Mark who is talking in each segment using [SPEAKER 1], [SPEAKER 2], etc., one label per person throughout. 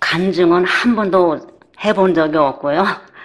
[SPEAKER 1] 간증은 한 번도 해본 적이 없고요.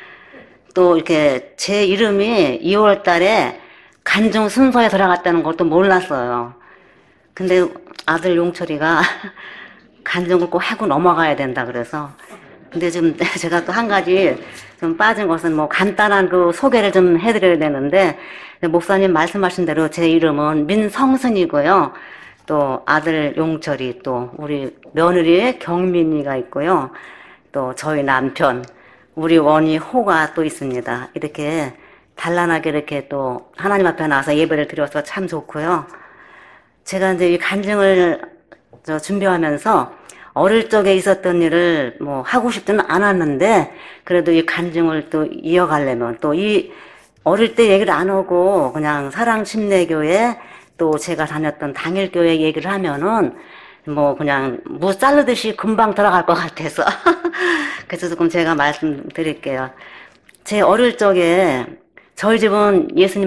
[SPEAKER 1] 또 이렇게 제 이름이 2월 달에 간증 순서에 들어갔다는 것도 몰랐어요. 근데 아들 용철이가 간증을 꼭 하고 넘어가야 된다 그래서. 근데 지금 제가 또 한 가지 좀 빠진 것은 뭐 간단한 그 소개를 좀 해드려야 되는데, 목사님 말씀하신 대로 제 이름은 민성순이고요. 또 아들 용철이, 또 우리 며느리 경민이가 있고요. 또 저희 남편, 우리 원이 호가 또 있습니다. 이렇게 단란하게 이렇게 또 하나님 앞에 나와서 예배를 드려서 참 좋고요. 제가 이제 이 간증을 준비하면서 어릴 적에 있었던 일을 뭐 하고 싶지는 않았는데, 그래도 이 간증을 또 이어가려면, 또 이 어릴 때 얘기를 안 하고 그냥 사랑침례교회, 또 제가 다녔던 당일교회 얘기를 하면은 뭐 그냥 무 자르듯이 금방 들어갈 것 같아서 그래서 조금 제가 말씀드릴게요. 제 어릴 적에 저희 집은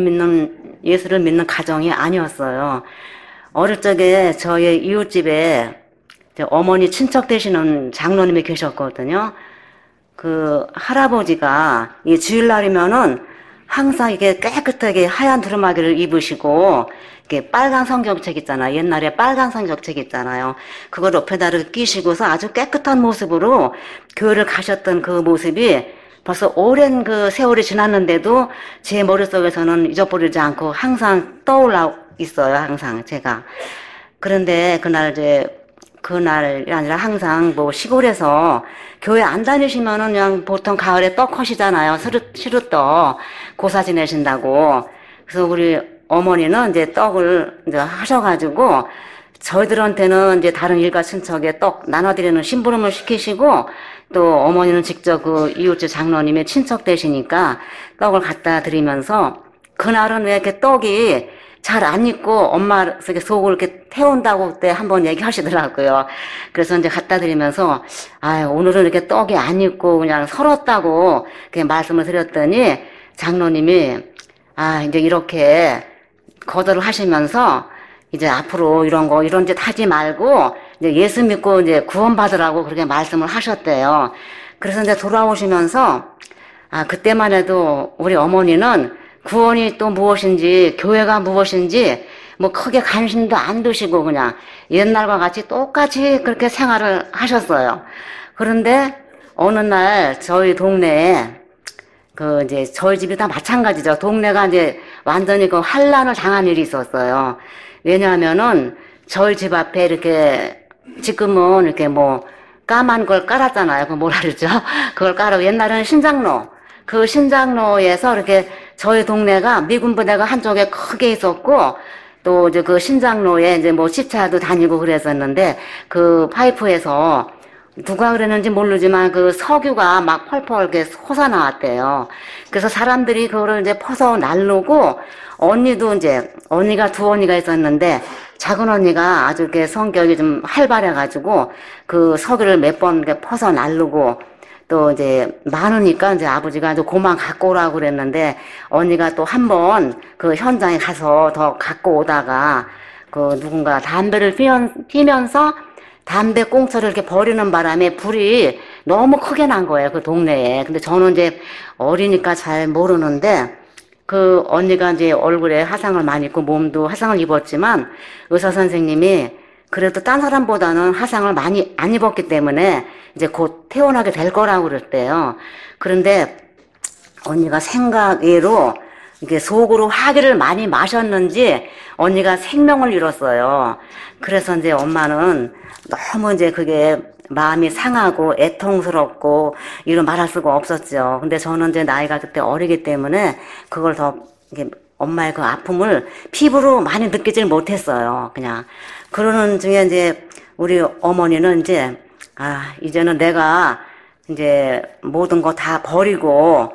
[SPEAKER 1] 예수를 믿는 가정이 아니었어요. 어릴 적에 저희 이웃집에 어머니 친척 되시는 장로님이 계셨거든요. 그 할아버지가 이 주일날이면은 항상 이게 깨끗하게 하얀 두루마기를 입으시고, 이게 빨간 성경책 있잖아요. 옛날에 빨간 성경책 있잖아요. 그걸 옆에다 끼시고서 아주 깨끗한 모습으로 교회를 가셨던 그 모습이 벌써 오랜 그 세월이 지났는데도 제 머릿속에서는 잊어버리지 않고 항상 떠올라 있어요. 항상 제가. 그런데 그날이 아니라 항상 뭐 시골에서 교회 안 다니시면은 그냥 보통 가을에 떡 하시잖아요. 시루떡 고사 지내신다고. 그래서 우리 어머니는 이제 떡을 이제 하셔가지고 저희들한테는 이제 다른 일가 친척에 떡 나눠드리는 심부름을 시키시고, 또 어머니는 직접 그 이웃집 장로님의 친척 되시니까 떡을 갖다 드리면서, 그날은 왜 이렇게 떡이 잘 안 익고 엄마 속을 이렇게 태운다고 그때 한번 얘기하시더라고요. 그래서 이제 갖다 드리면서, 오늘은 이렇게 떡이 안 익고 그냥 설었다고 이렇게 말씀을 드렸더니 장로님이, 이제 이렇게 거절을 하시면서 이제 앞으로 이런 짓 하지 말고 이제 예수 믿고 이제 구원받으라고 그렇게 말씀을 하셨대요. 그래서 이제 돌아오시면서, 그때만 해도 우리 어머니는 구원이 또 무엇인지, 교회가 무엇인지 뭐 크게 관심도 안 두시고 그냥 옛날과 같이 똑같이 그렇게 생활을 하셨어요. 그런데 어느 날 저희 동네에 이제 저희 집이 다 마찬가지죠. 동네가 이제 완전히 그 환란을 당한 일이 있었어요. 왜냐하면은 저희 집 앞에 이렇게 지금은 이렇게 뭐 까만 걸 깔았잖아요. 그 뭐라 그러죠? 그걸 깔아. 옛날에는 신장로. 그 신장로에서 이렇게 저희 동네가 미군 부대가 한쪽에 크게 있었고, 또 이제 그 신장로에 이제 뭐 시차도 다니고 그랬었는데, 그 파이프에서 누가 그랬는지 모르지만 그 석유가 막 펄펄 이렇게 솟아 나왔대요. 그래서 사람들이 그거를 이제 퍼서 날르고, 언니가 두 언니가 있었는데, 작은 언니가 아주 이렇게 성격이 좀 활발해가지고, 그 석유를 몇 번 이렇게 퍼서 날르고, 또 이제 많으니까 이제 아버지가 이제 그만 갖고 오라고 그랬는데, 언니가 또 한 번 그 현장에 가서 더 갖고 오다가 그 누군가 담배를 피면서 담배 꽁초를 이렇게 버리는 바람에 불이 너무 크게 난 거예요, 그 동네에. 근데 저는 이제 어리니까 잘 모르는데, 그 언니가 이제 얼굴에 화상을 많이 입고 몸도 화상을 입었지만 의사 선생님이 그래도 딴 사람보다는 화상을 많이 안 입었기 때문에 이제 곧 퇴원하게 될 거라고 그랬대요. 그런데 언니가 생각외로 이게 속으로 화기를 많이 마셨는지 언니가 생명을 잃었어요. 그래서 이제 엄마는 너무 이제 그게 마음이 상하고 애통스럽고 이런 말할 수가 없었죠. 근데 저는 이제 나이가 그때 어리기 때문에 그걸 더 이게 엄마의 그 아픔을 피부로 많이 느끼질 못했어요. 그냥 그러는 중에 이제 우리 어머니는 이제 이제는 내가 이제 모든 거 다 버리고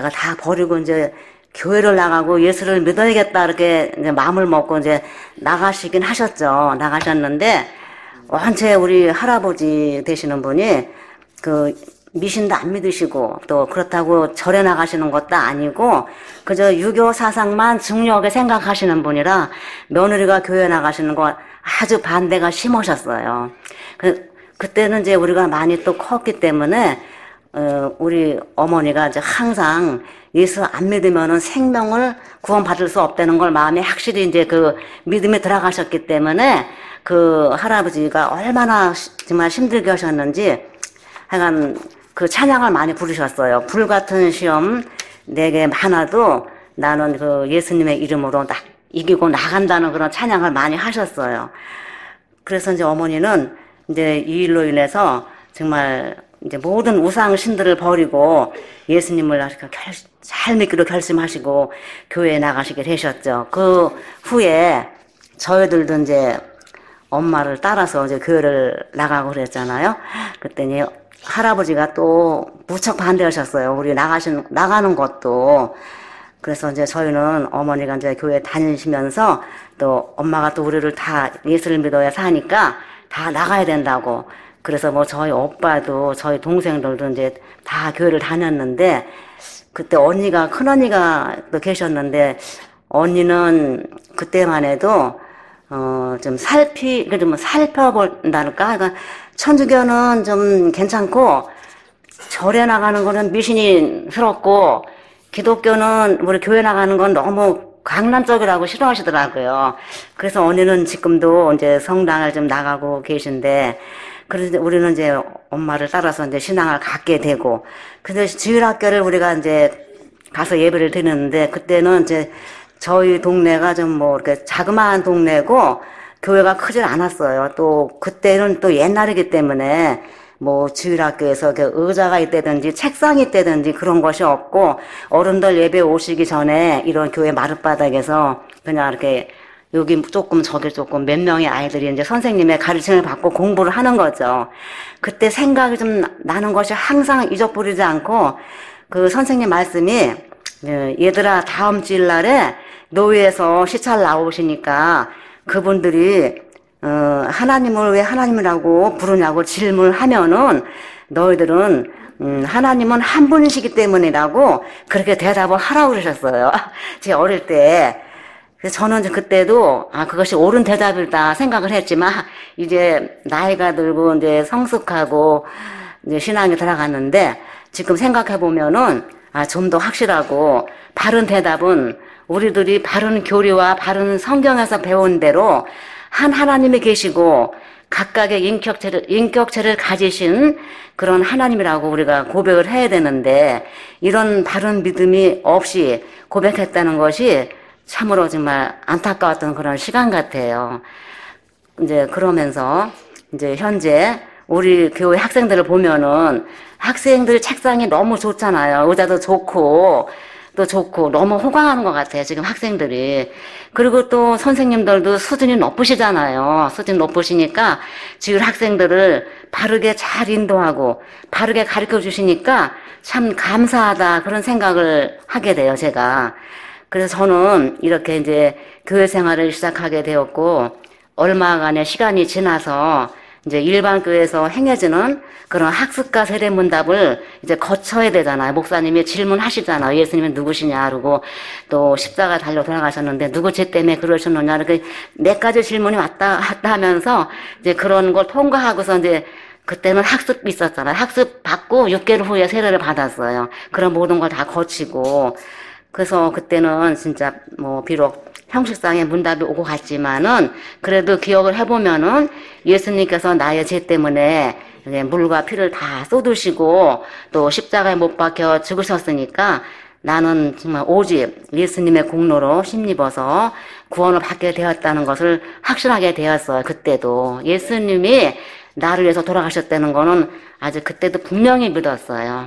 [SPEAKER 1] 이제 교회를 나가고 예수를 믿어야겠다 이렇게 이제 마음을 먹고 이제 나가시긴 하셨죠. 나가셨는데 원체 우리 할아버지 되시는 분이 그 미신도 안 믿으시고 또 그렇다고 절에 나가시는 것도 아니고 그저 유교 사상만 중요하게 생각하시는 분이라 며느리가 교회 나가시는 거 아주 반대가 심하셨어요. 그때는 이제 우리가 많이 또 컸기 때문에 우리 어머니가 이제 항상 예수 안 믿으면은 생명을 구원받을 수 없다는 걸 마음에 확실히 이제 그 믿음에 들어가셨기 때문에 그 할아버지가 얼마나 정말 힘들게 하셨는지 하여간 그 찬양을 많이 부르셨어요. 불같은 시험 내게 많아도 나는 그 예수님의 이름으로 이기고 나간다는 그런 찬양을 많이 하셨어요. 그래서 이제 어머니는 이제 이 일로 인해서 정말 이제 모든 우상 신들을 버리고 예수님을 잘 믿기로 결심하시고 교회에 나가시게 되셨죠. 그 후에 저희들도 이제 엄마를 따라서 이제 교회를 나가고 그랬잖아요. 그랬더니 할아버지가 또 무척 반대하셨어요. 우리 나가는 것도. 그래서 이제 저희는 어머니가 이제 교회 다니시면서 또 엄마가 또 우리를 다 예수를 믿어야 사니까 다 나가야 된다고. 그래서 뭐 저희 오빠도 저희 동생들도 이제 다 교회를 다녔는데 그때 큰 언니가 또 계셨는데 언니는 그때만 해도 좀 살펴본다니까. 그러니까 천주교는 좀 괜찮고 절에 나가는 거는 미신이스럽고 기독교는 우리 교회 나가는 건 너무 강남적이라고 싫어하시더라고요. 그래서 언니는 지금도 이제 성당을 좀 나가고 계신데, 그래서 우리는 이제 엄마를 따라서 이제 신앙을 갖게 되고, 근데 주일학교를 우리가 이제 가서 예배를 드리는데, 그때는 이제 저희 동네가 좀 뭐 이렇게 자그마한 동네고, 교회가 크질 않았어요. 또 그때는 또 옛날이기 때문에 뭐 주일학교에서 의자가 있다든지 책상이 있다든지 그런 것이 없고 어른들 예배 오시기 전에 이런 교회 마룻바닥에서 그냥 이렇게 여기 조금 저기 조금 몇 명의 아이들이 이제 선생님의 가르침을 받고 공부를 하는 거죠. 그때 생각이 좀 나는 것이 항상 잊어버리지 않고 그 선생님 말씀이 얘들아 다음 주일날에 노회에서 시찰 나오시니까 그분들이 하나님을 왜 하나님이라고 부르냐고 질문하면은 너희들은 하나님은 한 분이시기 때문이라고 그렇게 대답을 하라고 그러셨어요. 제 어릴 때. 그래서 저는 그때도 그것이 옳은 대답이다 생각을 했지만 이제 나이가 들고 이제 성숙하고 이제 신앙에 들어갔는데 지금 생각해 보면은 좀 더 확실하고 바른 대답은 우리들이 바른 교리와 바른 성경에서 배운 대로 한 하나님이 계시고 각각의 인격체를 가지신 그런 하나님이라고 우리가 고백을 해야 되는데 이런 바른 믿음이 없이 고백했다는 것이 참으로 정말 안타까웠던 그런 시간 같아요. 이제 그러면서 이제 현재 우리 교회 학생들을 보면은 학생들 책상이 너무 좋잖아요. 의자도 좋고 또 좋고 너무 호강하는 것 같아요. 지금 학생들이. 그리고 또 선생님들도 수준이 높으시잖아요. 수준이 높으시니까 지금 학생들을 바르게 잘 인도하고 바르게 가르쳐 주시니까 참 감사하다 그런 생각을 하게 돼요. 제가. 그래서 저는 이렇게 이제 교회 생활을 시작하게 되었고 얼마간의 시간이 지나서 이제 일반 교회에서 행해지는 그런 학습과 세례문답을 이제 거쳐야 되잖아요. 목사님이 질문하시잖아요. 예수님은 누구시냐 그러고 또 십자가 달려 돌아가셨는데 누구 죄 때문에 그러셨느냐 이렇게 몇 가지 질문이 왔다 하면서 이제 그런 걸 통과하고서 이제 그때는 학습이 있었잖아요. 학습 받고 6개월 후에 세례를 받았어요. 그런 모든 걸 다 거치고 그래서 그때는 진짜 뭐 비록 형식상의 문답이 오고 갔지만은 그래도 기억을 해보면은 예수님께서 나의 죄 때문에 물과 피를 다 쏟으시고 또 십자가에 못 박혀 죽으셨으니까 나는 정말 오직 예수님의 공로로 힘입어서 구원을 받게 되었다는 것을 확신하게 되었어요. 그때도 예수님이 나를 위해서 돌아가셨다는 거는 아주 그때도 분명히 믿었어요.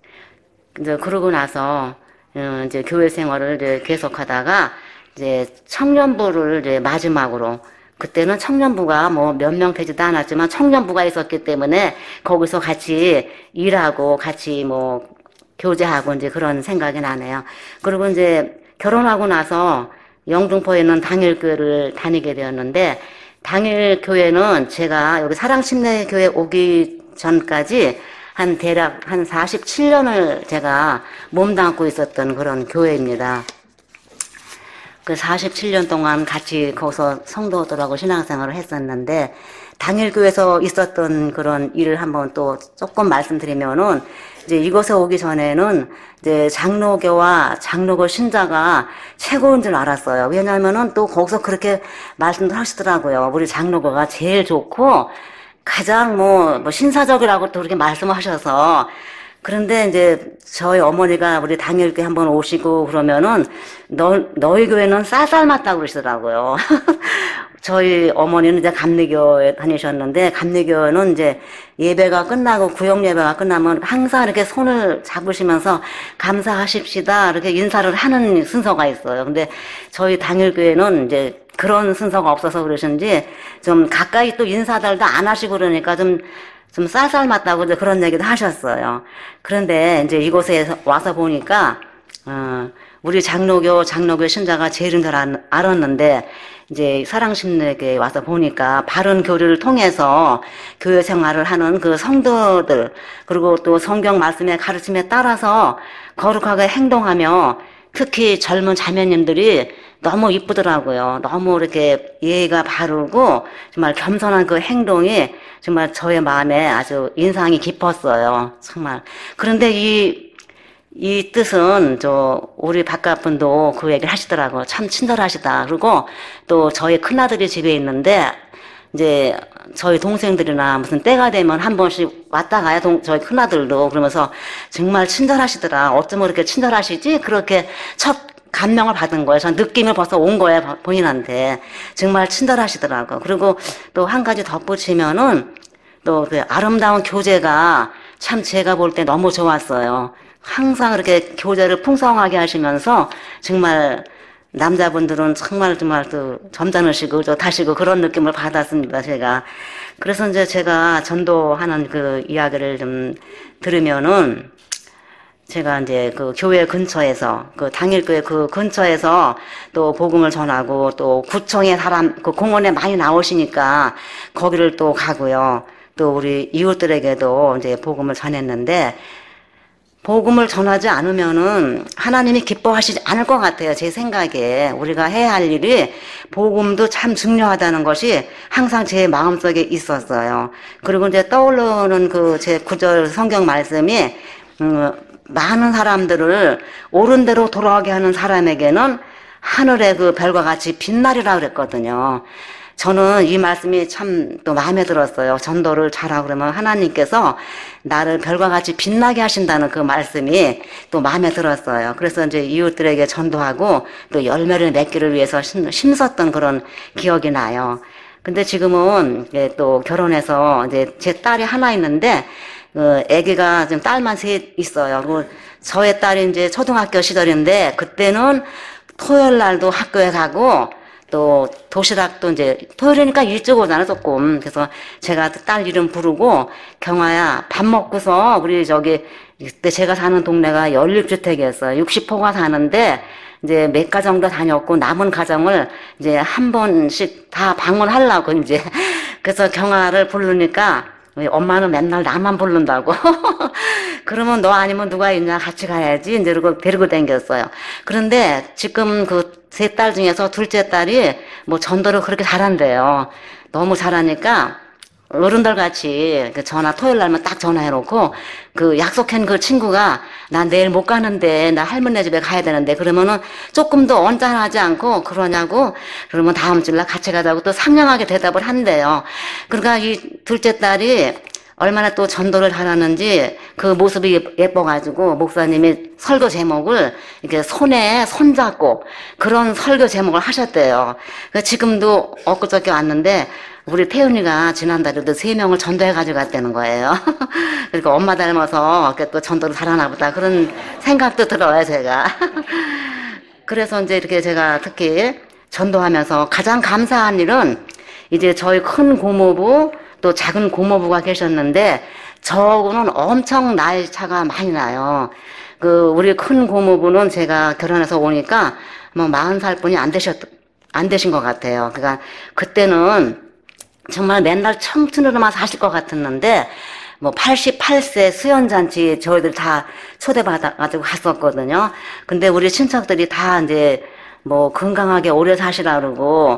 [SPEAKER 1] 이제 그러고 나서 이제 교회 생활을 이제 계속하다가 이제 청년부를 이제 마지막으로 그때는 청년부가 뭐 몇 명 되지도 않았지만 청년부가 있었기 때문에 거기서 같이 일하고 같이 뭐 교제하고 이제 그런 생각이 나네요. 그리고 이제 결혼하고 나서 영등포에 있는 당일교회를 다니게 되었는데 당일교회는 제가 여기 사랑침례교회 오기 전까지 대략 한 47년을 제가 몸담고 있었던 그런 교회입니다. 그 47년 동안 같이 거기서 성도들하고 신앙생활을 했었는데 당일교회에서 있었던 그런 일을 한번 또 조금 말씀드리면은, 이제 이곳에 오기 전에는 이제 장로교와 장로교 신자가 최고인 줄 알았어요. 왜냐하면은 또 거기서 그렇게 말씀도 하시더라고요. 우리 장로교가 제일 좋고 가장 뭐 신사적이라고 또 그렇게 말씀을 하셔서. 그런데 이제 저희 어머니가 우리 당일교회 한번 오시고 그러면은 너희 교회는 쌀쌀맞다고 그러시더라고요. 저희 어머니는 이제 감리교회 다니셨는데, 감리교회는 이제 예배가 끝나고 구역 예배가 끝나면 항상 이렇게 손을 잡으시면서 감사하십시다 이렇게 인사를 하는 순서가 있어요. 근데 저희 당일교회는 이제 그런 순서가 없어서 그러신지 좀 가까이 또 인사들도 안 하시고 그러니까 좀 쌀쌀맞다고 이제 그런 얘기도 하셨어요. 그런데 이제 이곳에 와서 보니까 우리 장로교 신자가 제일인 줄 알았는데, 이제 사랑심내에 와서 보니까 바른 교리를 통해서 교회 생활을 하는 그 성도들, 그리고 또 성경 말씀의 가르침에 따라서 거룩하게 행동하며, 특히 젊은 자매님들이 너무 이쁘더라고요. 너무 이렇게 예의가 바르고 정말 겸손한 그 행동이 정말 저의 마음에 아주 인상이 깊었어요. 정말. 그런데 이 뜻은 우리 바깥분도 그 얘기를 하시더라고요. 참 친절하시다. 그리고 또 저희 큰아들이 집에 있는데, 이제 저희 동생들이나 무슨 때가 되면 한 번씩 왔다 가요. 저희 큰아들도. 그러면서 정말 친절하시더라. 어쩌면 그렇게 친절하시지? 그렇게 첫 감명을 받은 거예요. 전 느낌을 벌써 온 거예요. 본인한테. 정말 친절하시더라고요. 그리고 또 한 가지 덧붙이면은 또 그 아름다운 교제가 참 제가 볼 때 너무 좋았어요. 항상 그렇게 교제를 풍성하게 하시면서 정말 남자분들은 정말 또 점잖으시고 좋다시고 그런 느낌을 받았습니다, 제가. 그래서 이제 제가 전도하는 그 이야기를 좀 들으면은, 제가 이제 그 교회 근처에서, 그 당일교회 그 근처에서 또 복음을 전하고, 또 구청에 그 공원에 많이 나오시니까 거기를 또 가고요. 또 우리 이웃들에게도 이제 복음을 전했는데, 복음을 전하지 않으면은 하나님이 기뻐하시지 않을 것 같아요. 제 생각에. 우리가 해야 할 일이 복음도 참 중요하다는 것이 항상 제 마음속에 있었어요. 그리고 이제 떠오르는 그 제 구절 성경 말씀이, 많은 사람들을 옳은 대로 돌아가게 하는 사람에게는 하늘의 그 별과 같이 빛나리라 그랬거든요. 저는 이 말씀이 참 또 마음에 들었어요. 전도를 잘하고 그러면 하나님께서 나를 별과 같이 빛나게 하신다는 그 말씀이 또 마음에 들었어요. 그래서 이제 이웃들에게 전도하고 또 열매를 맺기를 위해서 힘썼던 그런 기억이 나요. 근데 지금은 또 결혼해서 이제 제 딸이 하나 있는데, 아기가 지금 딸만 셋 있어요. 저의 딸이 이제 초등학교 시절인데, 그때는 토요일 날도 학교에 가고, 또 도시락도 이제 토요일이니까 일찍 오잖아 조금. 그래서 제가 딸 이름 부르고, 경아야 밥 먹고서 우리 그때 제가 사는 동네가 연립주택이었어요. 60호가 사는데 이제 몇 가정도 다녔고 남은 가정을 이제 한 번씩 다 방문하려고 이제. 그래서 경아를 부르니까 엄마는 맨날 나만 부른다고. 그러면 너 아니면 누가 있냐, 같이 가야지. 이제 그러고 데리고 다녔어요. 그런데 지금 그 세 딸 중에서 둘째 딸이 뭐 전도를 그렇게 잘한대요. 너무 잘하니까 어른들 같이 토요일 날만 딱 전화해놓고, 그 약속한 그 친구가 나 내일 못 가는데 나 할머니 집에 가야 되는데, 그러면은 조금 더 언짢아하지 않고 그러냐고, 그러면 다음 주날 같이 가자고 또 상냥하게 대답을 한대요. 그러니까 이 둘째 딸이 얼마나 또 전도를 잘하는지 그 모습이 예뻐가지고 목사님이 설교 제목을 이렇게 손에 손잡고 그런 설교 제목을 하셨대요. 지금도 엊그저께 왔는데 우리 태훈이가 지난달에도 3명을 전도해가지고 갔다는 거예요. 그러니까 엄마 닮아서 또 전도를 잘하나 보다 그런 생각도 들어요, 제가. 그래서 이제 이렇게 제가 특히 전도하면서 가장 감사한 일은, 이제 저희 큰 고모부 또 작은 고모부가 계셨는데 저하고는 엄청 나이 차가 많이 나요. 우리 큰 고모부는 제가 결혼해서 오니까 뭐 40살뿐이 안 되신 것 같아요. 그러니까 그때는 정말 맨날 청춘으로만 사실 것 같았는데, 뭐 88세 수연잔치 저희들 다 초대받아가지고 갔었거든요. 근데 우리 친척들이 다 이제 뭐 건강하게 오래 사시라 그러고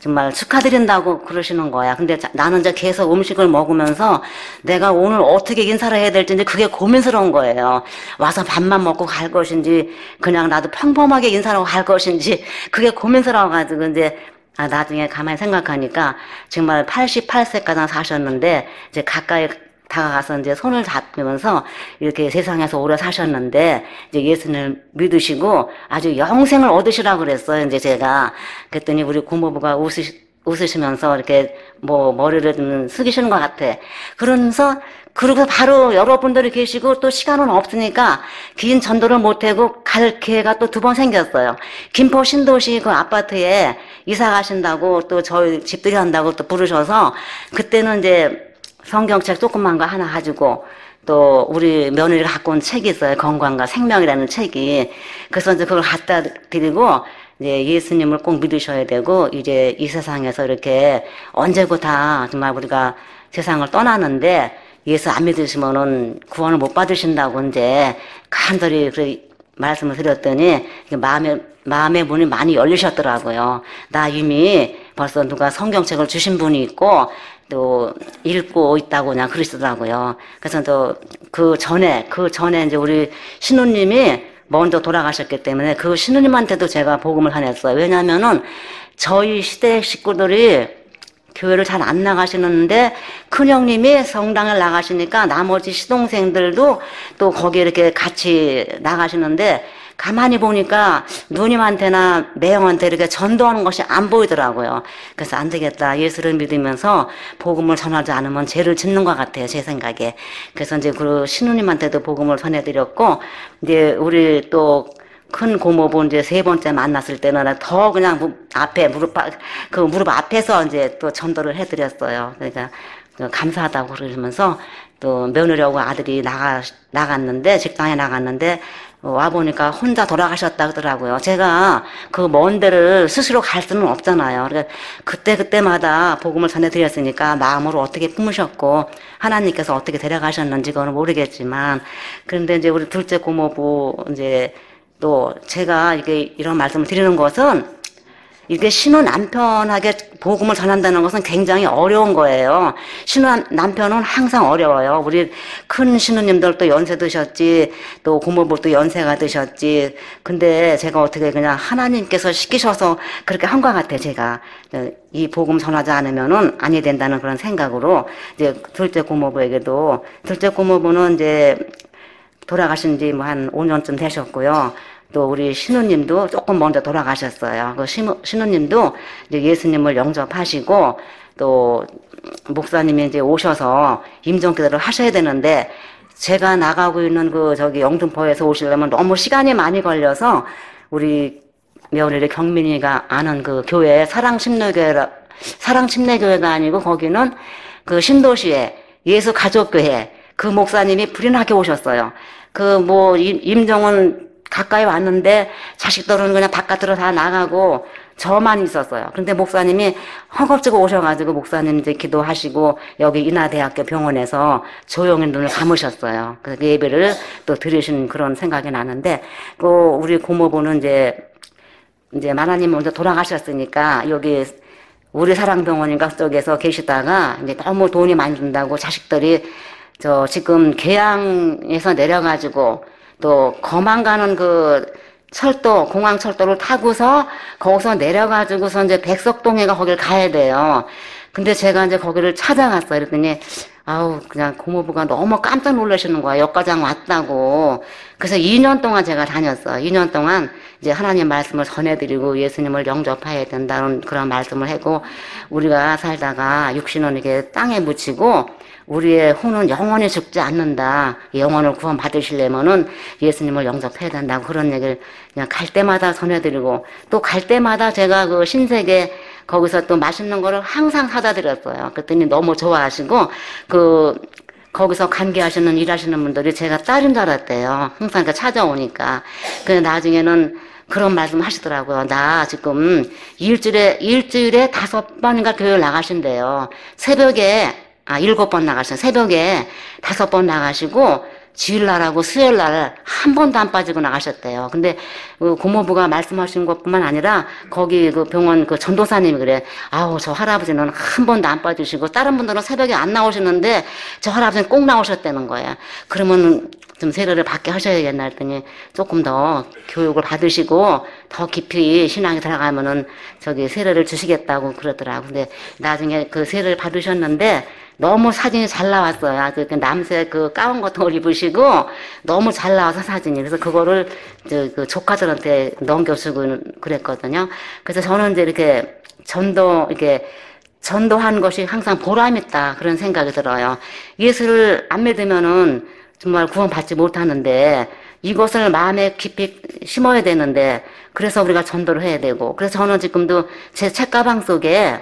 [SPEAKER 1] 정말 축하드린다고 그러시는 거야. 근데 나는 이제 계속 음식을 먹으면서 내가 오늘 어떻게 인사를 해야 될지 이제 그게 고민스러운 거예요. 와서 밥만 먹고 갈 것인지 그냥 나도 평범하게 인사하고 갈 것인지 그게 고민스러워가지고 이제 나중에 가만히 생각하니까 정말 88세까지 사셨는데 이제 가까이 다가가서 이제 손을 잡으면서 이렇게 세상에서 오래 사셨는데 이제 예수님을 믿으시고 아주 영생을 얻으시라고 그랬어요. 이제 제가 그랬더니 우리 고모부가 웃으시면서 이렇게 뭐 머리를 좀 숙이시는 것 같아. 그러면서 그러고 바로 여러분들이 계시고 또 시간은 없으니까 긴 전도를 못하고 갈 기회가 또 2번 생겼어요. 김포 신도시 그 아파트에 이사 가신다고 또 저희 집들이 한다고 또 부르셔서 그때는 이제 성경책 조그만 거 하나 가지고 또 우리 며느리가 갖고 온 책이 있어요. 건강과 생명이라는 책이. 그래서 이제 그걸 갖다 드리고 이제 예수님을 꼭 믿으셔야 되고 이제 이 세상에서 이렇게 언제고 다 정말 우리가 세상을 떠나는데 예수 안 믿으시면은 구원을 못 받으신다고 이제 간절히 그 말씀을 드렸더니 마음의 문이 많이 열리셨더라고요. 나 이미 벌써 누가 성경책을 주신 분이 있고 또 읽고 있다고 그냥 그러시더라고요. 그래서 또 그 전에 이제 우리 신우님이 먼저 돌아가셨기 때문에 그 신우님한테도 제가 복음을 전했어요. 왜냐면은 저희 시대 식구들이 교회를 잘 안 나가시는데 큰형님이 성당을 나가시니까 나머지 시동생들도 또 거기에 이렇게 같이 나가시는데 가만히 보니까 누님한테나 매형한테 이렇게 전도하는 것이 안 보이더라고요. 그래서 안 되겠다. 예수를 믿으면서 복음을 전하지 않으면 죄를 짓는 것 같아요. 제 생각에. 그래서 이제 그 신우님한테도 복음을 전해드렸고, 이제 우리 또 큰 고모부 이제 3번째 만났을 때는 더 그냥 무릎 앞에서 이제 또 전도를 해드렸어요. 그러니까 감사하다고 그러면서 또 며느리하고 아들이 나갔는데, 직장에 나갔는데, 와보니까 혼자 돌아가셨다 그러더라고요. 제가 그 먼 데를 스스로 갈 수는 없잖아요. 그러니까 그때마다 복음을 전해드렸으니까 마음으로 어떻게 품으셨고, 하나님께서 어떻게 데려가셨는지 그건 모르겠지만, 그런데 이제 우리 둘째 고모부, 이제 또 제가 이런 말씀을 드리는 것은 이게 신혼 남편에게 복음을 전한다는 것은 굉장히 어려운 거예요. 신혼 남편은 항상 어려워요. 우리 큰 신우님들도 연세 드셨지, 또 고모부도 연세가 드셨지. 근데 제가 어떻게 그냥 하나님께서 시키셔서 그렇게 한 것 같아요, 제가. 이 복음 전하지 않으면은 아니 된다는 그런 생각으로 이제 둘째 고모부에게도, 둘째 고모부는 이제 돌아가신 지 뭐 한 5년쯤 되셨고요. 또 우리 신우님도 조금 먼저 돌아가셨어요. 그 신우님도 이제 예수님을 영접하시고 또 목사님이 이제 오셔서 임종기도를 하셔야 되는데 제가 나가고 있는 영등포에서 오시려면 너무 시간이 많이 걸려서 우리 며느리 경민이가 아는 그 교회 사랑침례교회가 아니고 거기는 그 신도시에 예수가족교회 그 목사님이 불인하게 오셨어요. 임종은 가까이 왔는데 자식들은 그냥 바깥으로 다 나가고 저만 있었어요. 근데 목사님이 허겁지겁 오셔가지고 목사님 이제 기도하시고 여기 인하대학교 병원에서 조용히 눈을 감으셨어요. 그래서 그 예배를 또 들으신 그런 생각이 나는데, 우리 고모부는 이제 하나님 먼저 돌아가셨으니까 여기 우리 사랑병원인가 쪽에서 계시다가 이제 너무 돈이 많이 든다고 자식들이 지금 계양에서 내려가지고 또 거만 가는 그 공항철도를 타고서 거기서 내려가지고서 이제 백석동에가 거길 가야 돼요. 근데 제가 이제 거기를 찾아갔어요. 그랬더니 그냥 고모부가 너무 깜짝 놀라시는 거야. 역과장 왔다고. 그래서 2년 동안 제가 다녔어요. 2년 동안 이제 하나님 말씀을 전해드리고 예수님을 영접해야 된다는 그런 말씀을 하고, 우리가 살다가 육신은 이게 땅에 묻히고 우리의 혼은 영원히 죽지 않는다. 영혼을 구원 받으시려면은 예수님을 영접해야 된다고 그런 얘기를 그냥 갈 때마다 전해드리고, 또 갈 때마다 제가 그 신세계 거기서 또 맛있는 거를 항상 사다 드렸어요. 그랬더니 너무 좋아하시고, 거기서 관계하시는, 일하시는 분들이 제가 딸인 줄 알았대요. 항상 이렇게 찾아오니까. 근데 나중에는 그런 말씀 하시더라고요. 나 지금 일주일에 5번인가 교회를 나가신대요. 새벽에 7번 나가시고, 새벽에 5번 나가시고, 주일날하고 수요일날 한 번도 안 빠지고 나가셨대요. 근데 그 고모부가 말씀하신 것뿐만 아니라 거기 그 병원 그 전도사님이 그래. 아우, 저 할아버지는 한 번도 안 빠지시고 다른 분들은 새벽에 안 나오시는데 저 할아버지는 꼭 나오셨다는 거야. 그러면 좀 세례를 받게 하셔야겠나 했더니 조금 더 교육을 받으시고 더 깊이 신앙에 들어가면은 저기 세례를 주시겠다고 그러더라고. 근데 나중에 그 세례를 받으셨는데 너무 사진이 잘 나왔어요. 아주 그 남색 그 가운 같은 걸 입으시고 너무 잘 나와서 사진이. 그래서 그거를 그 조카들한테 넘겨주고 그랬거든요. 그래서 저는 이제 이렇게 전도한 것이 항상 보람있다 그런 생각이 들어요. 예수를 안 믿으면은 정말 구원받지 못하는데 이것을 마음에 깊이 심어야 되는데 그래서 우리가 전도를 해야 되고 그래서 저는 지금도 제 책가방 속에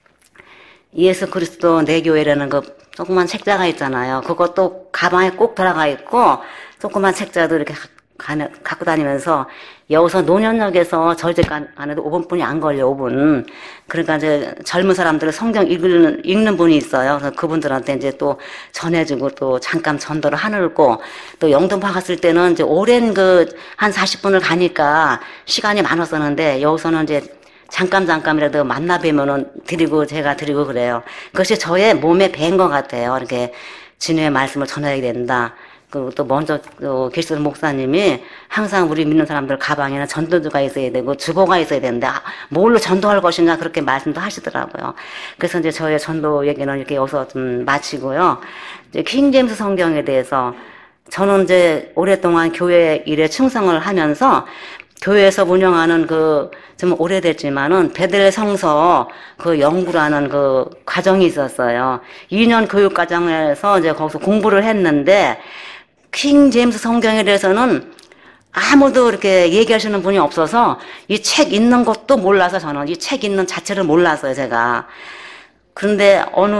[SPEAKER 1] 예수 그리스도 내 교회라는 그 조그만 책자가 있잖아요. 그것도 가방에 꼭 들어가 있고 조그만 책자도 이렇게 갖고 다니면서 여기서 노년역에서 저희 집 가는데 5분뿐이 안 걸려 5분. 그러니까 이제 젊은 사람들 성경 읽는 분이 있어요. 그래서 그분들한테 이제 또 전해주고 또 잠깐 전도를 하늘고 또 영등포 갔을 때는 이제 오랜 한 40분을 가니까 시간이 많았었는데 여기서는 이제 잠깐이라도 만나 뵈면은 제가 드리고 그래요. 그것이 저의 몸에 밴 것 같아요. 이렇게 진우의 말씀을 전해야 된다. 또 먼저 계시던 목사님이 항상 우리 믿는 사람들 가방에는 전도주가 있어야 되고 주보가 있어야 되는데 뭘로 전도할 것인가 그렇게 말씀도 하시더라고요. 그래서 이제 저의 전도 얘기는 이렇게 여기서 좀 마치고요. 이제 킹제임스 성경에 대해서 저는 이제 오랫동안 교회 일에 충성을 하면서 교회에서 운영하는 좀 오래됐지만은 베델 성서 연구라는 과정이 있었어요. 2년 교육과정에서 이제 거기서 공부를 했는데 킹 제임스 성경에 대해서는 아무도 이렇게 얘기하시는 분이 없어서 이 책 읽는 것도 몰라서 저는 이 책 읽는 자체를 몰랐어요, 제가. 그런데 어느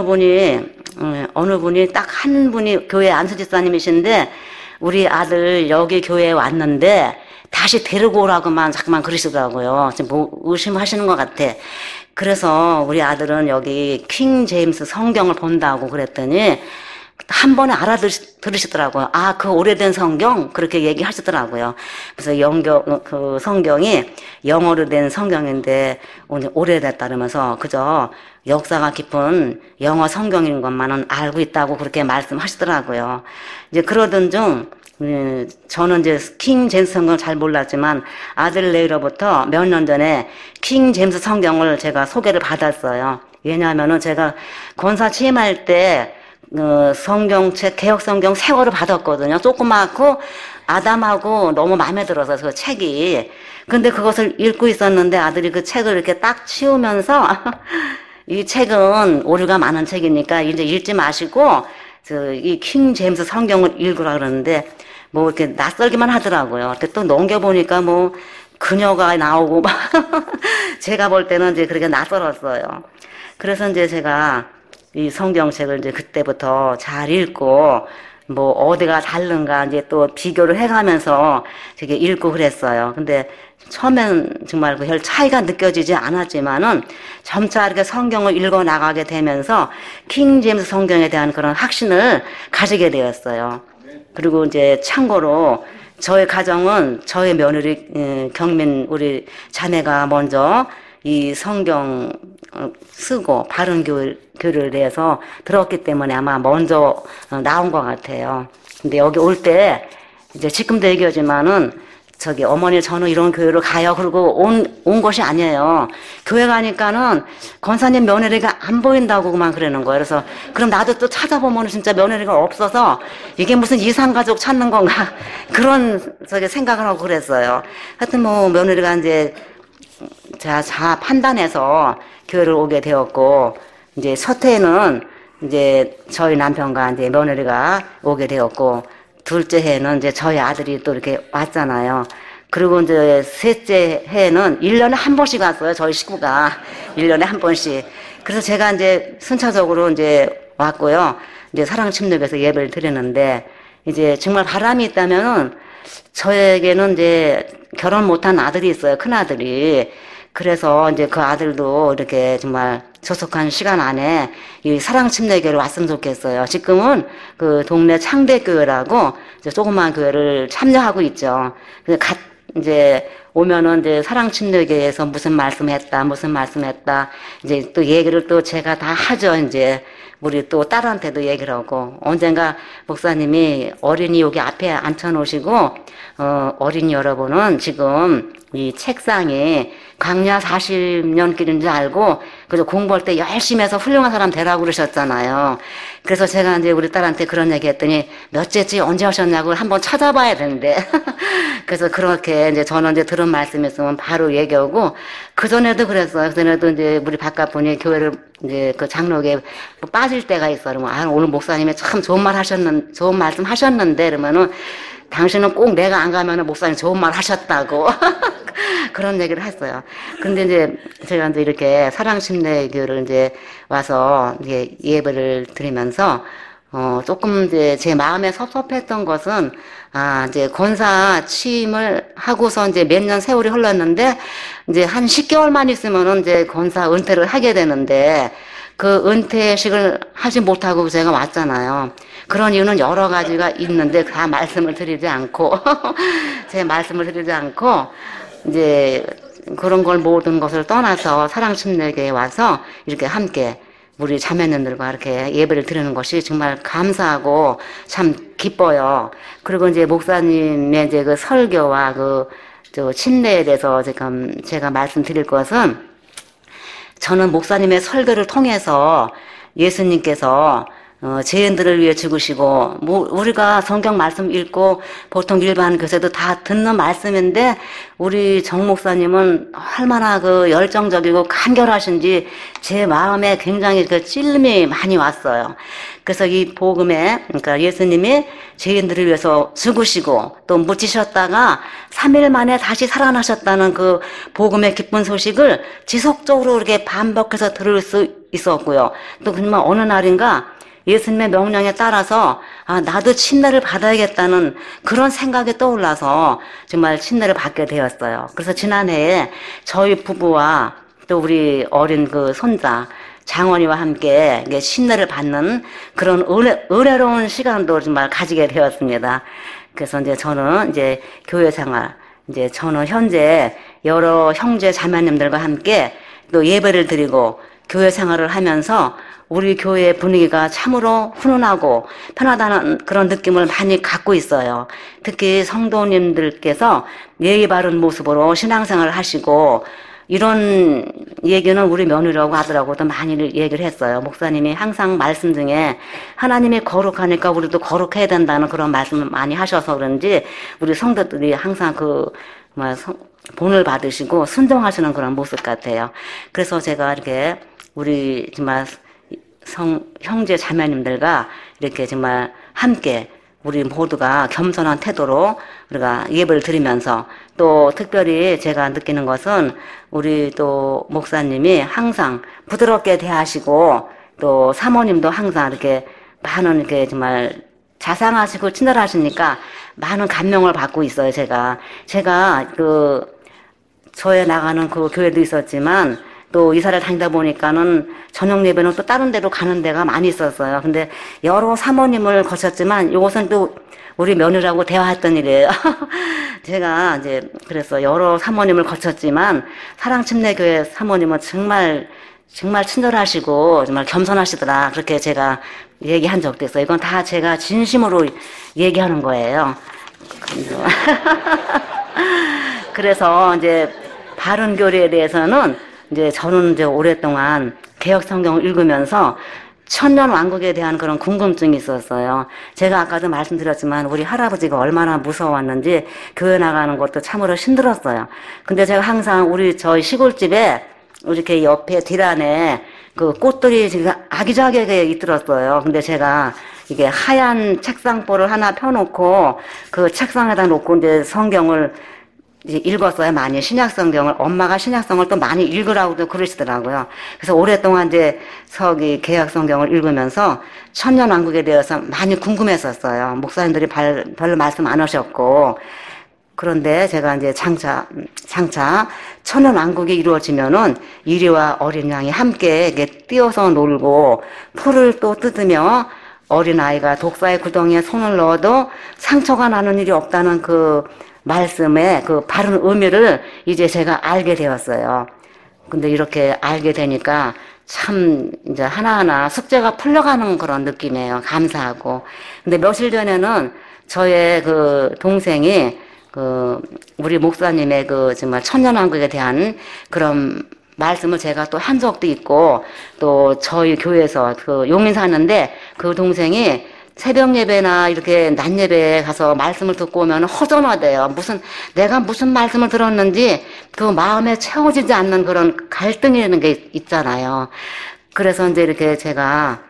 [SPEAKER 1] 분이 딱 한 분이 교회 안수집사님이신데 우리 아들 여기 교회에 왔는데 다시 데리고 오라고만 자꾸만 그러시더라고요. 뭐 의심하시는 것 같아. 그래서 우리 아들은 여기 킹 제임스 성경을 본다고 그랬더니 한 번에 알아들으시더라고요. 아, 그 오래된 성경? 그렇게 얘기하시더라고요. 그래서 성경이 영어로 된 성경인데 오래됐다면서 그저 역사가 깊은 영어 성경인 것만은 알고 있다고 그렇게 말씀하시더라고요. 이제 그러던 중 저는 이제 킹 제임스 성경을 잘 몰랐지만 아들 내로부터 몇 년 전에 킹 제임스 성경을 제가 소개를 받았어요. 왜냐하면은 제가 권사 취임할 때 성경책 개혁 성경 세월을 받았거든요. 조그맣고 아담하고 너무 마음에 들어서 그 책이. 근데 그것을 읽고 있었는데 아들이 그 책을 이렇게 딱 치우면서 이 책은 오류가 많은 책이니까 이제 읽지 마시고 이 킹 제임스 성경을 읽으라 그러는데 뭐 이렇게 낯설기만 하더라고요. 이렇게 또 넘겨보니까 뭐 그녀가 나오고 막 제가 볼 때는 이제 그렇게 낯설었어요. 그래서 이제 제가 이 성경책을 이제 그때부터 잘 읽고 뭐 어디가 다른가 이제 또 비교를 해가면서 되게 읽고 그랬어요. 근데 처음엔 정말 별 차이가 느껴지지 않았지만은 점차 이렇게 성경을 읽어 나가게 되면서 킹 제임스 성경에 대한 그런 확신을 가지게 되었어요. 그리고 이제 참고로 저의 가정은 저의 며느리 경민 우리 자매가 먼저 이 성경 쓰고 바른 교리를 내서 들었기 때문에 아마 먼저 나온 것 같아요. 근데 여기 올 때 이제 지금도 얘기하지만은 어머니 저는 이런 교회를 가요. 그러고 온 것이 아니에요. 교회 가니까는 권사님 며느리가 안 보인다고만 그러는 거예요. 그래서 그럼 나도 또 찾아보면 진짜 며느리가 없어서 이게 무슨 이산가족 찾는 건가 그런 생각을 하고 그랬어요. 하여튼 뭐 며느리가 이제 자 판단해서 교회를 오게 되었고 이제 첫 해는 이제 저희 남편과 이제 며느리가 오게 되었고 둘째 해는 이제 저희 아들이 또 이렇게 왔잖아요. 그리고 이제 셋째 해는 1년에 한 번씩 왔어요. 저희 식구가 1년에 한 번씩. 그래서 제가 이제 순차적으로 이제 왔고요. 이제 사랑침례교에서 예배를 드리는데 이제 정말 바람이 있다면은 저에게는 이제 결혼 못한 아들이 있어요. 큰 아들이. 그래서 이제 그 아들도 이렇게 정말 조속한 시간 안에 이 사랑침례교회를 왔으면 좋겠어요. 지금은 그 동네 창대교회라고 이제 조그만 교회를 참여하고 있죠. 이제 오면은 이제 사랑침례교회에서 무슨 말씀했다. 이제 또 얘기를 또 제가 다 하죠. 이제 우리 또 딸한테도 얘기를 하고 언젠가 목사님이 어린이 여기 앞에 앉혀놓으시고 어린이 여러분은 지금 이 책상이 광야 40년 길인 줄 알고 그래서 공부할 때 열심히 해서 훌륭한 사람 되라고 그러셨잖아요. 그래서 제가 이제 우리 딸한테 그런 얘기 했더니 몇째지 언제 하셨냐고 한번 찾아봐야 되는데 그래서 그렇게 이제 저는 이제 들은 말씀 있으면 바로 얘기하고 그전에도 그랬어요. 그전에도 이제 우리 바깥 분이 교회를 이제 그 장로교에 빠질 때가 있어요. 그러면 오늘 목사님이 참 좋은 말씀 하셨는데 그러면은 당신은 꼭 내가 안 가면은 목사님 좋은 말 하셨다고 그런 얘기를 했어요. 근데 이제 제가 이제 이렇게 사랑침례교를 이제 와서 이제 예배를 드리면서 조금 이제 제 마음에 섭섭했던 것은 이제 권사 취임을 하고서 이제 몇 년 세월이 흘렀는데 이제 한 10개월만 있으면은 이제 권사 은퇴를 하게 되는데 그 은퇴식을 하지 못하고 제가 왔잖아요. 그런 이유는 여러 가지가 있는데 다 말씀을 드리지 않고 제 말씀을 드리지 않고 이제 그런 걸 모든 것을 떠나서 사랑침례교회에 와서 이렇게 함께 우리 자매님들과 이렇게 예배를 드리는 것이 정말 감사하고 참 기뻐요. 그리고 이제 목사님의 이제 그 설교와 저 침례에 대해서 지금 제가 말씀드릴 것은 저는 목사님의 설교를 통해서 예수님께서 죄인들을 위해 죽으시고 우리가 성경 말씀 읽고 보통 일반 교세도 다 듣는 말씀인데 우리 정 목사님은 얼마나 그 열정적이고 간결하신지 제 마음에 굉장히 그 찔림이 많이 왔어요. 그래서 이 복음에 그러니까 예수님이 죄인들을 위해서 죽으시고 또 묻히셨다가 3일 만에 다시 살아나셨다는 그 복음의 기쁜 소식을 지속적으로 이렇게 반복해서 들을 수 있었고요. 또 정말 어느 날인가 예수님의 명령에 따라서 나도 침례를 받아야겠다는 그런 생각이 떠올라서 정말 침례를 받게 되었어요. 그래서 지난해에 저희 부부와 또 우리 어린 그 손자 장원이와 함께 침례를 받는 그런 은혜로운 시간도 정말 가지게 되었습니다. 그래서 이제 저는 이제 교회 생활, 이제 저는 현재 여러 형제 자매님들과 함께 또 예배를 드리고 교회 생활을 하면서 우리 교회의 분위기가 참으로 훈훈하고 편하다는 그런 느낌을 많이 갖고 있어요. 특히 성도님들께서 예의 바른 모습으로 신앙생활을 하시고 이런 얘기는 우리 며느리라고 하더라고도 많이 얘기를 했어요. 목사님이 항상 말씀 중에 하나님이 거룩하니까 우리도 거룩해야 된다는 그런 말씀을 많이 하셔서 그런지 우리 성도들이 항상 본을 받으시고 순종하시는 그런 모습 같아요. 그래서 제가 이렇게 우리 정말 형제 자매님들과 이렇게 정말 함께 우리 모두가 겸손한 태도로 우리가 예배를 드리면서 또 특별히 제가 느끼는 것은 우리 또 목사님이 항상 부드럽게 대하시고 또 사모님도 항상 이렇게 많은 이렇게 정말 자상하시고 친절하시니까 많은 감명을 받고 있어요. 제가 저에 나가는 그 교회도 있었지만 또 이사를 다니다 보니까는 저녁 예배는 또 다른 데로 가는 데가 많이 있었어요. 근데 여러 사모님을 거쳤지만 이것은 또 우리 며느리하고 대화했던 일이에요. 제가 이제 그래서 여러 사모님을 거쳤지만 사랑침례교회 사모님은 정말 친절하시고 정말 겸손하시더라. 그렇게 제가 얘기한 적도 있어요. 이건 다 제가 진심으로 얘기하는 거예요. 그래서 이제 바른 교리에 대해서는 이제 저는 이제 오랫동안 개혁 성경을 읽으면서 천년 왕국에 대한 그런 궁금증이 있었어요. 제가 아까도 말씀드렸지만 우리 할아버지가 얼마나 무서웠는지 교회 나가는 것도 참으로 힘들었어요. 근데 제가 항상 저희 시골집에 이렇게 옆에 뒷안에 그 꽃들이 지금 아기자기하게 있더라고요. 근데 제가 이게 하얀 책상보를 하나 펴놓고 그 책상에다 놓고 이제 성경을 이제 읽었어요. 많이 신약성경을 엄마가 신약성을 또 많이 읽으라고도 그러시더라고요. 그래서 오랫동안 이제 개혁성경을 읽으면서 천년왕국에 대해서 많이 궁금했었어요. 목사님들이 별로 말씀 안 하셨고 그런데 제가 이제 장차 천연왕국이 이루어지면은 이리와 어린 양이 함께 이렇게 뛰어서 놀고 풀을 또 뜯으며 어린아이가 독사의 구덩이에 손을 넣어도 상처가 나는 일이 없다는 그 말씀의 그 바른 의미를 이제 제가 알게 되었어요. 근데 이렇게 알게 되니까 참 이제 하나하나 숙제가 풀려가는 그런 느낌이에요. 감사하고. 근데 며칠 전에는 저의 그 동생이 그 우리 목사님의 그 정말 천년왕국에 대한 그런 말씀을 제가 또 한 적도 있고, 또 저희 교회에서 그 용인 사는데 그 동생이 새벽 예배나 이렇게 낮 예배에 가서 말씀을 듣고 오면 허전하대요. 내가 무슨 말씀을 들었는지 그 마음에 채워지지 않는 그런 갈등이라는 게 있잖아요. 그래서 이제 이렇게 제가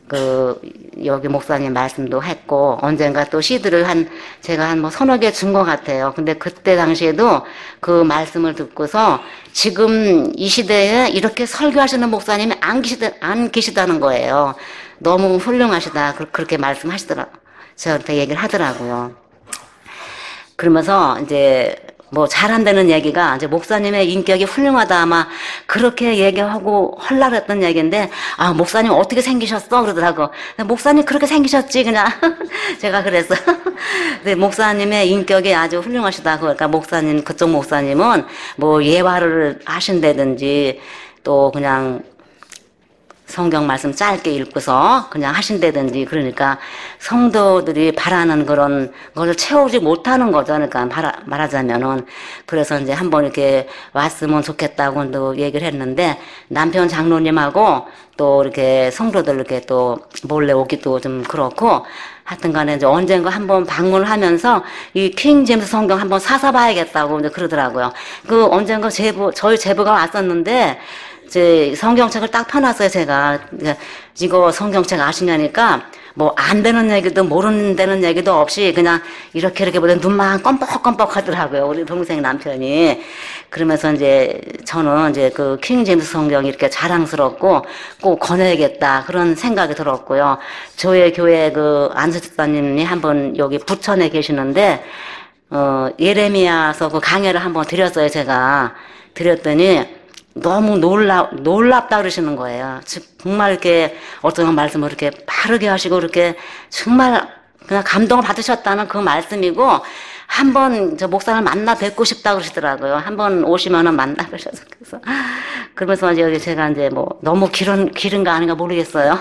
[SPEAKER 1] 여기 목사님 말씀도 했고, 언젠가 또 CD를 제가 한 서너 개 준 것 같아요. 근데 그때 당시에도 그 말씀을 듣고서 지금 이 시대에 이렇게 설교하시는 목사님이 안 계시다는 거예요. 너무 훌륭하시다. 그렇게 말씀하시더라고요. 저한테 얘기를 하더라고요. 그러면서 이제 잘한다는 얘기가 이제 목사님의 인격이 훌륭하다 아마 그렇게 얘기하고 헐라를 했던 얘기인데, 목사님 어떻게 생기셨어? 그러더라고. 목사님 그렇게 생기셨지 그냥. 제가 그래서 근데 목사님의 인격이 아주 훌륭하시다. 그러니까 그쪽 목사님은 예화를 하신다든지 또 그냥 성경 말씀 짧게 읽고서 그냥 하신다든지, 그러니까 성도들이 바라는 그런 걸 채우지 못하는 거죠. 그러니까 말하자면은. 그래서 이제 한번 이렇게 왔으면 좋겠다고 또 얘기를 했는데, 남편 장로님하고 또 이렇게 성도들 이렇게 또 몰래 오기도 좀 그렇고, 하여튼 간에 이제 언젠가 한번 방문을 하면서 이 킹 제임스 성경 한번 사서 봐야겠다고 이제 그러더라고요. 언젠가 저희 제보가 왔었는데, 제 성경책을 딱 펴놨어요, 제가. 이거 성경책 아시냐니까, 안 되는 얘기도 모르는 되는 얘기도 없이 그냥 이렇게 보더니 눈만 껌뻑껌뻑 하더라고요, 우리 동생 남편이. 그러면서 이제 저는 이제 그 킹 제임스 성경이 이렇게 자랑스럽고 꼭 권해야겠다, 그런 생각이 들었고요. 저희 교회 안수 집사님이 한번 여기 부천에 계시는데, 예레미야서 그 강해를 한번 드렸어요, 제가. 드렸더니, 너무 놀랍다 그러시는 거예요. 정말 이렇게 어떤 말씀을 이렇게 바르게 하시고 이렇게 정말 그냥 감동을 받으셨다는 그 말씀이고, 한번 저 목사를 만나 뵙고 싶다 그러시더라고요. 한번 오시면은 만나 그러셔서. 그러면서 이제 제가 이제 너무 길은가 아닌가 모르겠어요.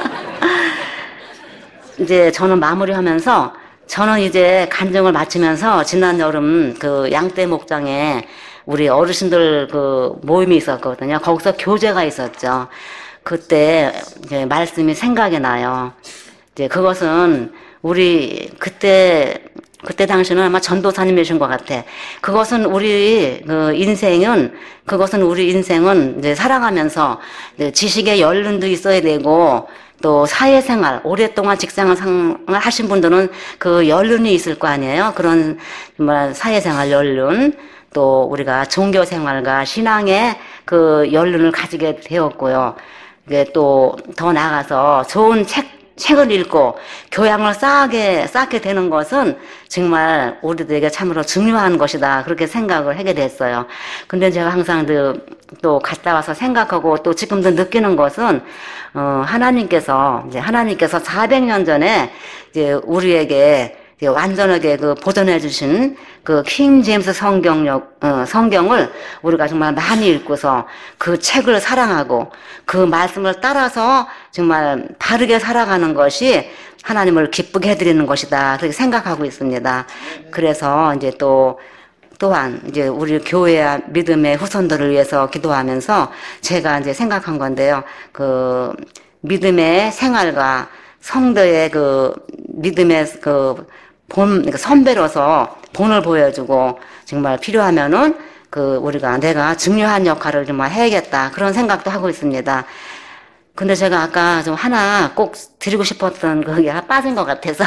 [SPEAKER 1] 이제 저는 마무리하면서, 저는 이제 간증을 마치면서 지난 여름 그 양떼 목장에 우리 어르신들 모임이 있었거든요. 거기서 교제가 있었죠. 그때 이제 말씀이 생각이 나요. 이제 그것은 우리 그때 당시는 아마 전도사님이신 것 같아. 그것은 우리 인생은 이제 살아가면서 이제 지식의 연륜도 있어야 되고, 또 사회생활, 오랫동안 직장을 하신 분들은 그 연륜이 있을 거 아니에요. 그런 사회생활 연륜, 또 우리가 종교생활과 신앙의 그 연륜을 가지게 되었고요. 이제 또 더 나아가서 좋은 책을 읽고 교양을 쌓게 되는 것은 정말 우리들에게 참으로 중요한 것이다, 그렇게 생각을 하게 됐어요. 근데 제가 항상 또 갔다 와서 생각하고 또 지금도 느끼는 것은, 하나님께서 400년 전에 이제 우리에게 완전하게 보존해 주신 그 킹 제임스 성경을 우리가 정말 많이 읽고서 그 책을 사랑하고 그 말씀을 따라서 정말 바르게 살아가는 것이 하나님을 기쁘게 해드리는 것이다, 그렇게 생각하고 있습니다. 그래서 이제 또한 이제 우리 교회와 믿음의 후손들을 위해서 기도하면서 제가 이제 생각한 건데요. 그 믿음의 생활과 성도의 믿음의 그러니까 선배로서 본을 보여주고, 정말 필요하면은 내가 중요한 역할을 좀 해야겠다, 그런 생각도 하고 있습니다. 근데 제가 아까 좀 하나 꼭 드리고 싶었던 그게 빠진 것 같아서.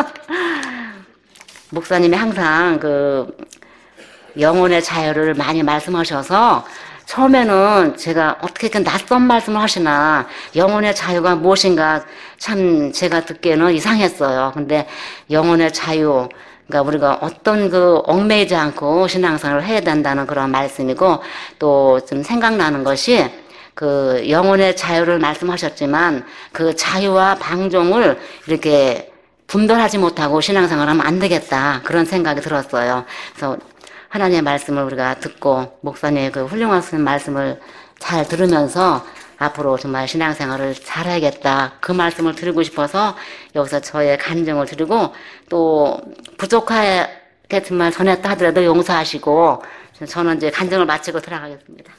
[SPEAKER 1] 목사님이 항상 영혼의 자유를 많이 말씀하셔서, 처음에는 제가 어떻게 이렇게 낯선 말씀을 하시나, 영혼의 자유가 무엇인가 참 제가 듣기에는 이상했어요. 근데 영혼의 자유, 그러니까 우리가 어떤 그 얽매이지 않고 신앙생활을 해야 된다는 그런 말씀이고, 또 좀 생각나는 것이 그 영혼의 자유를 말씀하셨지만 그 자유와 방종을 이렇게 분별하지 못하고 신앙생활하면 안 되겠다, 그런 생각이 들었어요. 그래서 하나님의 말씀을 우리가 듣고 목사님의 그 훌륭하신 말씀을 잘 들으면서 앞으로 정말 신앙생활을 잘해야겠다, 그 말씀을 드리고 싶어서 여기서 저의 간증을 드리고, 또 부족하겠지만 전했다 하더라도 용서하시고, 저는 이제 간증을 마치고 들어가겠습니다.